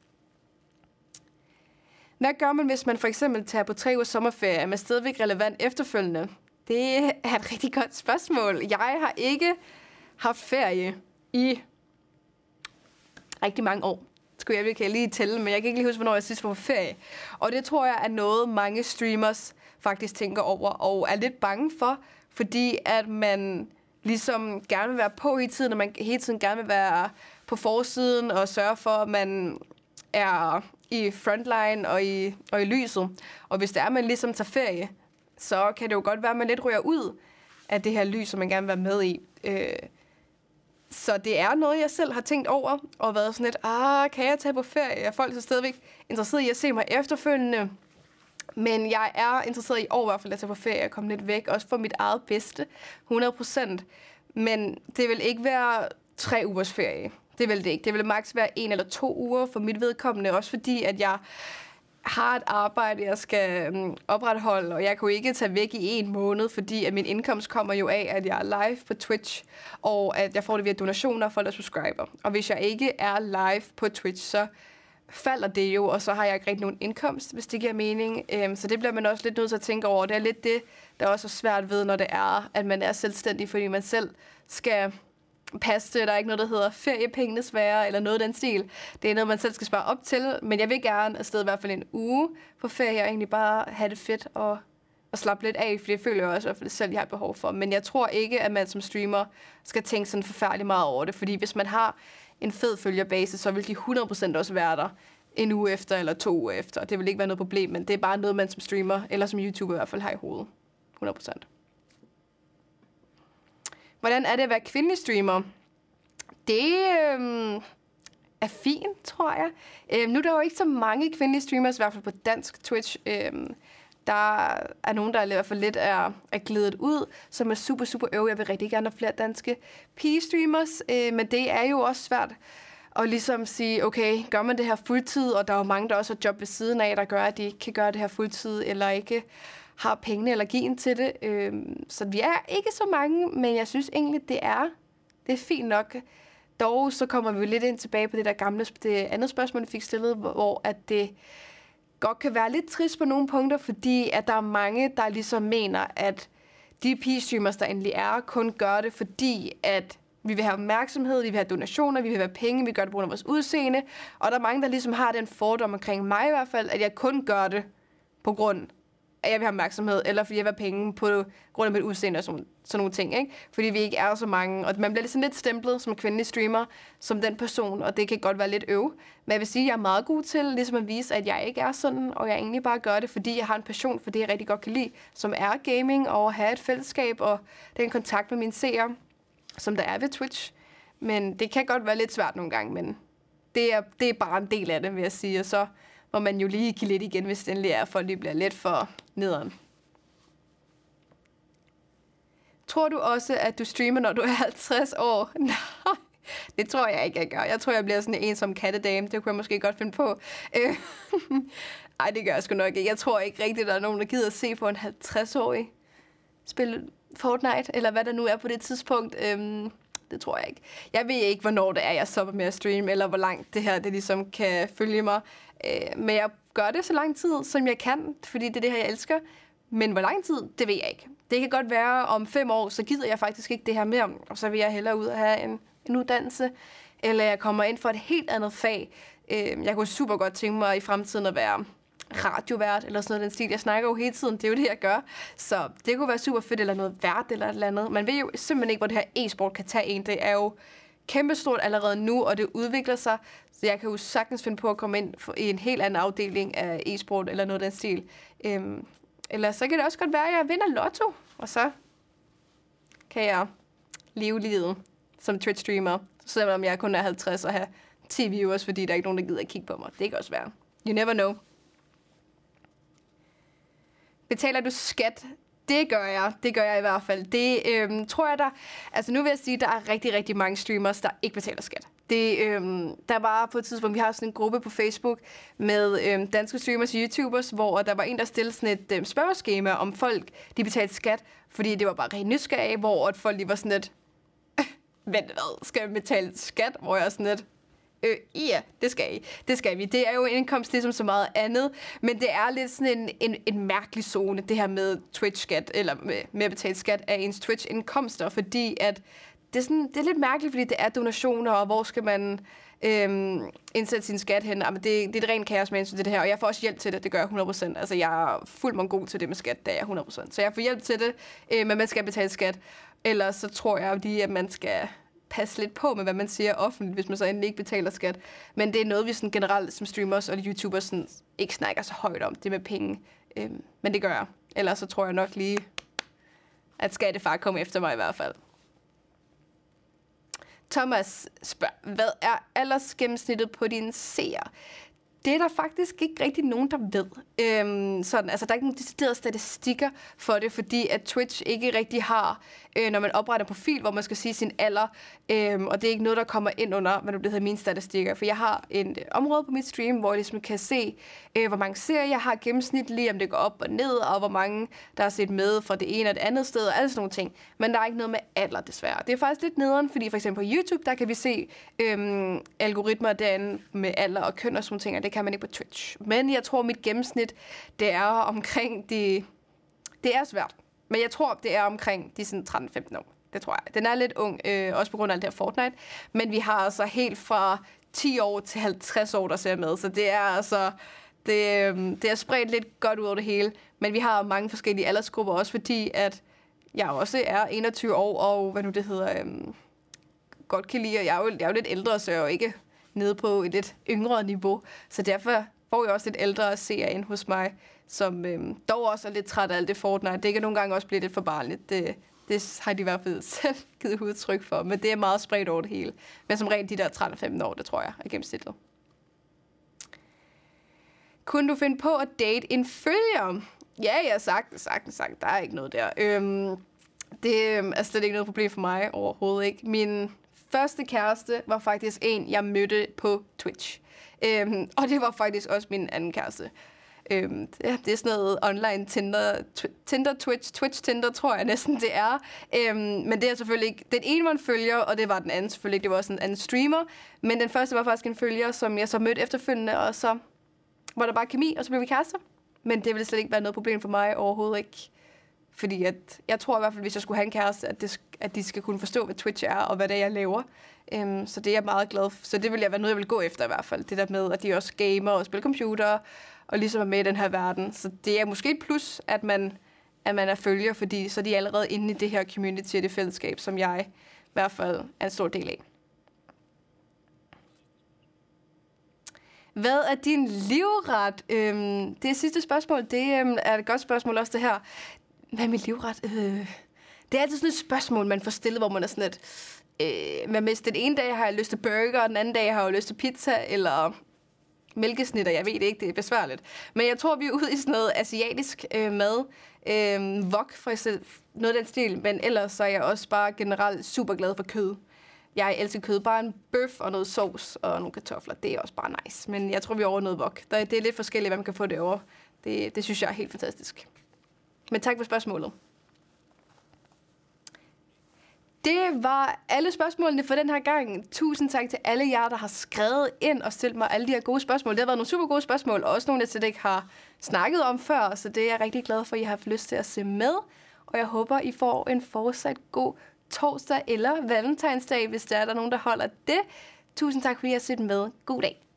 Hvad gør man, hvis man for eksempel tager på tre ugers sommerferie? Er man stadigvæk relevant efterfølgende? Det er et rigtig godt spørgsmål. Jeg har ikke haft ferie i rigtig mange år. Skulle jeg virkelig lige tælle, men jeg kan ikke lige huske, hvornår jeg sidst var på ferie. Og det tror jeg er noget, mange streamers faktisk tænker over og er lidt bange for, fordi at man ligesom gerne vil være på hele tiden, og man hele tiden gerne vil være på forsiden og sørge for, at man er i frontline og i, og i lyset. Og hvis det er, at man ligesom tager ferie, så kan det jo godt være, at man lidt ryger ud af det her lys, som man gerne vil være med i. Øh, Så det er noget, jeg selv har tænkt over, og været sådan lidt, ah, kan jeg tage på ferie? Er folk så stadigvæk interesseret i at se mig efterfølgende? Men jeg er interesseret i år i hvert fald at tage på ferie og komme lidt væk, også for mit eget bedste, hundrede procent. Men det vil ikke være tre ugers ferie. Det vil det ikke. Det vil maks være en eller to uger for mit vedkommende, også fordi, at jeg har et arbejde, jeg skal um, opretholde, og jeg kan jo ikke tage væk i en måned, fordi at min indkomst kommer jo af, at jeg er live på Twitch, og at jeg får det via donationer fra der subscriber. Og hvis jeg ikke er live på Twitch, så falder det jo, og så har jeg ikke rigtig nogen indkomst, hvis det giver mening. Um, så det bliver man også lidt nødt til at tænke over. Det er lidt det, der også er svært ved, når det er, at man er selvstændig, fordi man selv skal passe det. Der er ikke noget, der hedder feriepengenes være, eller noget af den stil. Det er noget, man selv skal spare op til, men jeg vil gerne afsted i hvert fald en uge på ferie, og egentlig bare have det fedt og, og slappe lidt af, for det føler jeg også i hvert fald selv, jeg har behov for. Men jeg tror ikke, at man som streamer skal tænke sådan forfærdeligt meget over det, fordi hvis man har en fed følgerbase, så vil de hundrede procent også være der en uge efter, eller to uger efter. Det vil ikke være noget problem, men det er bare noget, man som streamer, eller som YouTuber i hvert fald har i hovedet. hundrede procent. Hvordan er det at være kvindelig streamer? Det øhm, er fint, tror jeg. Øhm, nu er der jo ikke så mange kvindelige streamers, i hvert fald på dansk Twitch. Øhm, der er nogen, der i hvert fald lidt er, er glædet ud, som er super, super øv. Jeg vil rigtig gerne have flere danske pige-streamers, øh, men det er jo også svært at ligesom sige, okay, gør man det her fuldtid, og der er jo mange, der også har job ved siden af, der gør, at de ikke kan gøre det her fuldtid, eller ikke har pengene eller gien til det. Øhm, så vi er ikke så mange, men jeg synes egentlig, det er, det er fint nok. Dog så kommer vi jo lidt ind tilbage på det der gamle, det andet spørgsmål, vi fik stillet, hvor at det godt kan være lidt trist på nogle punkter, fordi at der er mange, der ligesom mener, at de pigestreamers, der endelig er, kun gør det, fordi at vi vil have opmærksomhed, vi vil have donationer, vi vil have penge, vi gør det på grund af vores udseende. Og der er mange, der ligesom har den fordom omkring mig i hvert fald, at jeg kun gør det på grund at jeg vil have opmærksomhed, eller fordi jeg vil have penge på grund af mit udseende og sådan, sådan nogle ting, ikke? Fordi vi ikke er så mange, og man bliver ligesom lidt stemplet som kvindelig streamer, som den person, og det kan godt være lidt øv. Men jeg vil sige, at jeg er meget god til ligesom at vise, at jeg ikke er sådan, og jeg egentlig bare gør det, fordi jeg har en passion for det, jeg rigtig godt kan lide, som er gaming, og at have et fællesskab, og den kontakt med mine seere, som der er ved Twitch. Men det kan godt være lidt svært nogle gange, men det er, det er bare en del af det, vil jeg sige, og så må man jo lige give lidt igen, hvis det endelig er, for det bliver lidt for nederen. Tror du også, at du streamer, når du er halvtreds år? Nej, det tror jeg ikke, jeg gør. Jeg tror, jeg bliver sådan en som kattedame. Det kunne jeg måske godt finde på. Ej, det gør jeg sgu nok ikke. Jeg tror ikke rigtigt, der er nogen, der gider at se på en halvtreds-årig spille Fortnite, eller hvad der nu er på det tidspunkt. Øhm, det tror jeg ikke. Jeg ved ikke, hvornår det er, jeg stopper med at streame, eller hvor langt det her det ligesom kan følge mig. Øh, men jeg gør det så lang tid, som jeg kan, fordi det er det her, jeg elsker. Men hvor lang tid, det ved jeg ikke. Det kan godt være, om fem år, så gider jeg faktisk ikke det her mere, og så vil jeg hellere ud og have en, en uddannelse, eller jeg kommer ind for et helt andet fag. Øh, jeg kunne super godt tænke mig i fremtiden at være radiovært, eller sådan noget den stil. Jeg snakker jo hele tiden, det er jo det, jeg gør. Så det kunne være super fedt, eller noget vært, eller et eller andet. Man ved jo simpelthen ikke, hvor det her e-sport kan tage en. Det er jo kæmpestort allerede nu, og det udvikler sig. Så jeg kan jo sagtens finde på at komme ind i en helt anden afdeling af e-sport, eller noget den stil. Øhm, eller så kan det også godt være, at jeg vinder lotto, og så kan jeg leve livet som Twitch-streamer, selvom jeg kun er halvtreds og har ti viewers, fordi der er ikke nogen, der gider at kigge på mig. Det kan også være. You never know. Betaler du skat? Det gør jeg. Det gør jeg i hvert fald. Det øhm, tror jeg, der... Altså nu vil jeg sige, at der er rigtig, rigtig mange streamers, der ikke betaler skat. Det, øhm, der var på et tidspunkt, vi har sådan en gruppe på Facebook med øhm, danske streamers og YouTubers, hvor der var en, der stillede sådan et øhm, spørgeskema om folk, de betalte skat, fordi det var bare rent nysgerrige, hvor at folk de var sådan lidt... Vent, hvad? Skal jeg betale skat? Hvor jeg er sådan lidt... Øh, ja, det skal I. Det skal vi. Det er jo en indkomst ligesom så meget andet, men det er lidt sådan en, en, en mærkelig zone, det her med Twitch-skat, eller med, med at betale skat af ens Twitch-indkomster, fordi at det er, sådan, det er lidt mærkeligt, fordi det er donationer, og hvor skal man øhm, indsætte sin skat hen? Jamen, det, det er et rent kaos med hensyn til det her, og jeg får også hjælp til det, det gør jeg hundrede procent. Altså, jeg er fuldt mongol til det med skat, det er jeg hundrede procent. Så jeg får hjælp til det, øh, men man skal betale skat. Ellers så tror jeg lige, at man skal passe lidt på med, hvad man siger offentligt, hvis man så endelig ikke betaler skat. Men det er noget, vi sådan generelt som streamers og YouTubers sådan ikke snakker så højt om, det med penge. Øhm, men det gør jeg. Ellers så tror jeg nok lige, at skattefar kommer efter mig i hvert fald. Thomas spørger, hvad er aldersgennemsnittet på dine seere? Det er der faktisk ikke rigtig nogen, der ved. Øhm, sådan, altså, der er ikke nogen deciderede statistikker for det, fordi at Twitch ikke rigtig har, øh, når man opretter en profil, hvor man skal sige sin alder, øhm, og det er ikke noget, der kommer ind under, hvad det hedder, mine statistikker. For jeg har et øh, område på mit stream, hvor jeg ligesom kan se, øh, hvor mange serier jeg har gennemsnitligt, om det går op og ned, og hvor mange, der har set med fra det ene og det andet sted, og alle sådan nogle ting. Men der er ikke noget med alder, desværre. Det er faktisk lidt nederen, fordi for eksempel på YouTube, der kan vi se øh, algoritmer derinde med alder og køn og sådan nogle ting, og det kan man ikke på Twitch. Men jeg tror, mit gennemsnit, det er omkring de... Det er svært, men jeg tror, det er omkring de sådan tretten femten år. Det tror jeg. Den er lidt ung, øh, også på grund af alt det her Fortnite. Men vi har altså helt fra ti år til halvtreds år, der ser med. Så det er altså... Det, øh, det er spredt lidt godt ud over det hele. Men vi har mange forskellige aldersgrupper, også fordi, at jeg også er enogtyve år, og hvad nu det hedder... Øh, godt kan lide, og jeg er, jo, jeg er jo lidt ældre, så jeg er jo ikke nede på et lidt yngre niveau. Så derfor får jeg også lidt ældre seere ind hos mig, som øhm, dog også er lidt træt af alt det Fortnite. Det kan nogle gange også blive lidt for barnligt. Det, det har de i hvert fald selv givet udtryk for, men det er meget spredt over det hele. Men som rent de der tretten femten år, det tror jeg er gennemsnittet. Kunne du finde på at date en følger? Ja, jeg har sagt, sagt, sagt. Der er ikke noget der. Øhm, det er slet ikke noget problem for mig overhovedet ikke. Min første kæreste var faktisk en, jeg mødte på Twitch. Øhm, og det var faktisk også min anden kæreste. Øhm, det, det er sådan noget online Tinder, tw- Tinder, Twitch, Twitch, Tinder, tror jeg næsten det er. Øhm, men det er selvfølgelig ikke... Den ene var en følger, og det var den anden selvfølgelig ikke. Det var også en anden streamer. Men den første var faktisk en følger, som jeg så mødte efterfølgende, og så hvor der bare er kemi, og så bliver vi kærester. Men det vil slet ikke være noget problem for mig overhovedet ikke. Fordi at, jeg tror i hvert fald, hvis jeg skulle have en kæreste, at, det, at de skal kunne forstå, hvad Twitch er, og hvad det er, jeg laver. Um, så det er jeg meget glad for. Så det vil jeg være noget, jeg vil gå efter i hvert fald. Det der med, at de også gamer og spiller computer, og ligesom er med i den her verden. Så det er måske et plus, at man, at man er følger, fordi så er de allerede inde i det her community og det fællesskab, som jeg i hvert fald er en stor del af. Hvad er din livret? Øhm, det sidste spørgsmål, det øhm, er et godt spørgsmål også det her. Hvad er min livret? Øh, det er altid sådan et spørgsmål, man får stillet, hvor man er sådan et... Øh, hvad med, den ene dag har jeg lyst til burger, og den anden dag har jeg lyst til pizza, eller mælkesnitter, jeg ved det ikke, det er besværligt. Men jeg tror, vi er ude i sådan noget asiatisk øh, mad. Øh, wok, for eksempel, noget af den stil. Men ellers så er jeg også bare generelt super glad for kød. Jeg elsker kød. Bare en bøf og noget sovs og nogle kartofler. Det er også bare nice. Men jeg tror, vi er over noget wok. Det er lidt forskelligt, hvad man kan få det over. Det, det synes jeg er helt fantastisk. Men tak for spørgsmålet. Det var alle spørgsmålene for den her gang. Tusind tak til alle jer, der har skrevet ind og stillet mig alle de her gode spørgsmål. Det har været nogle super gode spørgsmål, og også nogle, jeg slet ikke har snakket om før. Så det er jeg rigtig glad for, at I har haft lyst til at se med. Og jeg håber, I får en fortsat god torsdag eller valentinsdag, hvis der er der nogen, der holder det. Tusind tak, fordi I har set med. God dag.